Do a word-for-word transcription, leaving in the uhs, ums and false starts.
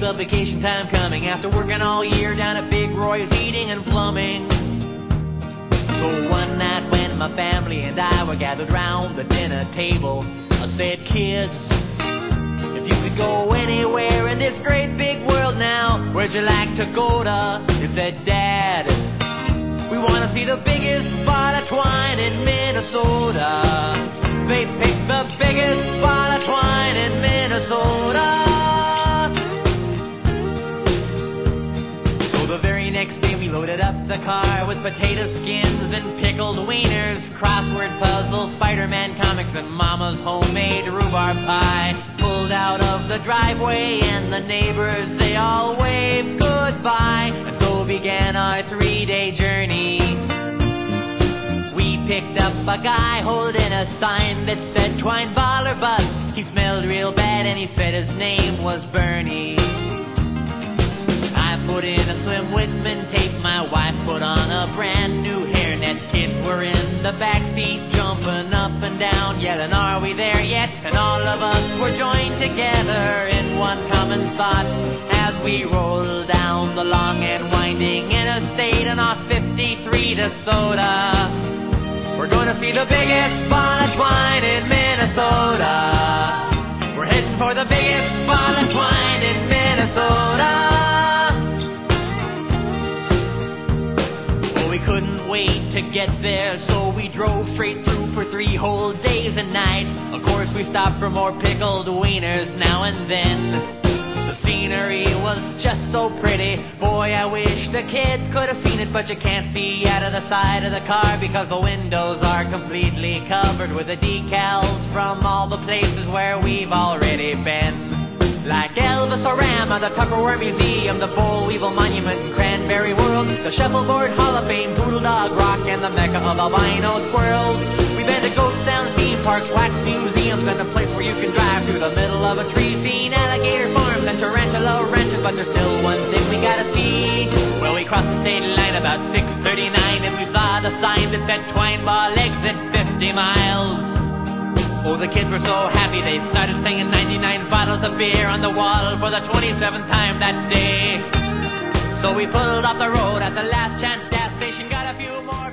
of vacation time coming after working all year down at Big Roy's Heating and Plumbing. So one night when my family and I were gathered round the dinner table, I said, kids, if you could go anywhere in this great big world now, where'd you like to go to? They said, Dad, we want to see the biggest ball of twine in Minnesota. They picked the biggest ball of twine in Minnesota. So the very next day we loaded up the car with potato skins and pickled wieners, crossword puzzles, Spider-Man comics, and Mama's homemade rhubarb pie. Pulled out of the driveway and the neighbors, they all waved goodbye. And so began our three-day journey. We picked up a guy holding a sign that said twine ball or bust. He smelled real bad and he said his name was Bernie. I put in a Slim Whitman tape, my wife put on a brand new hairnet. Kids were in the backseat jumping up and down, yelling, are we there yet? And all of us were joined together in one common thought as we rolled down the long and winding interstate on our fifty-three DeSoto. We're going to see the biggest ball of twine in Minnesota. We're heading for the biggest ball of twine in Minnesota. Well, we couldn't wait to get there, so we drove straight through for three whole days and nights. Of course, we stopped for more pickled wieners now and then. The scenery was just so pretty. Boy, I wish the kids could have seen it, but you can't see out of the side of the car because the windows are completely covered with the decals from all the places where we've already been. Like Elvis-O-Rama, the Tupperware Museum, the Boll Weevil Monument in Cranberry World, the Shuffleboard Hall of Fame, Poodle Dog Rock, and the Mecca of albino squirrels. We've been to Ghost Town, theme parks, wax museums, and a place where you can drive through the middle of a tree, seen alligator farms and tarantula ranches, but there's still one thing we gotta see. Well, we crossed the state line about six thirty-nine, and we saw the sign that said twine ball exit fifty miles. Oh, the kids were so happy they started singing ninety-nine bottles of beer on the wall for the twenty-seventh time that day. So we pulled off the road at the last chance gas station, got a few more